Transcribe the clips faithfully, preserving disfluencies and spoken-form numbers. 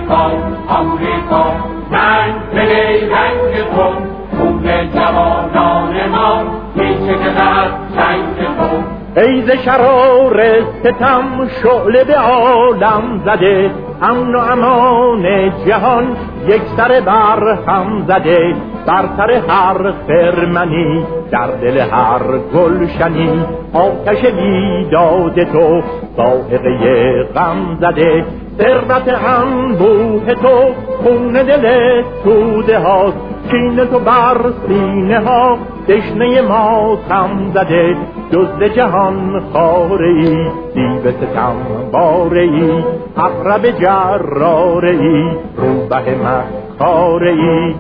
آمریکا آمریکا رنگ بلی رنگ تو خون جوانان ما پیچه که در جنگ تو ای ز شرار ستم شعله به عالم زده امن و امان جهان یک سر بر هم زده بر سر هر خرمنی در دل هر گلشنی آتش بیداد تو صاعقه غم زده ثروت انبوه تو خون دل توده ها کین تو بر سینه ها دشنه ما تم زده جز جهان خاره ای دیو ستم باره ای عقرب جراره ای روبه مکاره ای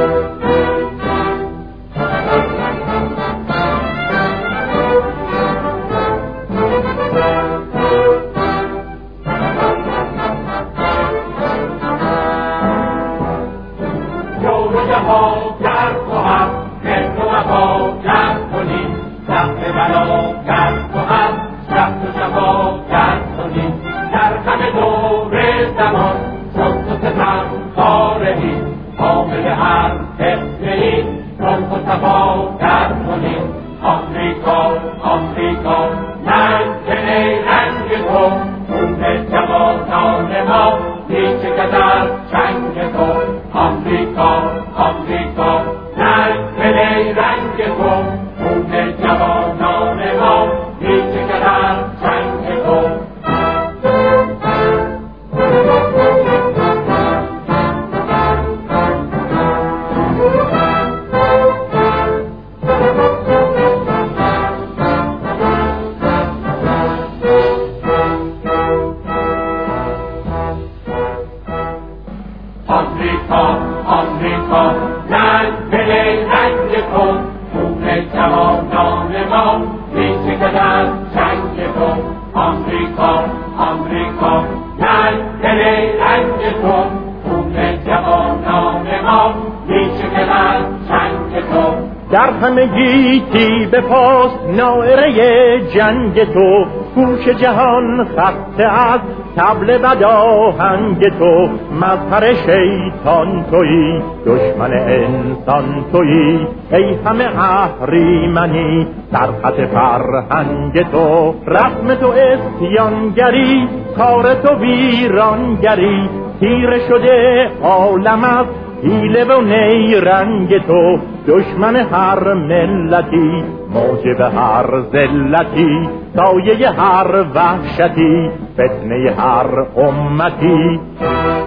در همه گیتی به پاس نائره جنگ تو گوش جهان خسته از طبل بداهنگ تو مظهر شیطان تویی دشمن انسان تویی ای همه اهریمنی در خط فرهنگ تو رسم تو اسیانگری کار تو ویرانگری تیره شده عالم از حیله و نیرنگ تو دشمن هر ملتی موجب هر ذلتی سایه هر وحشتی فتنه هر امتی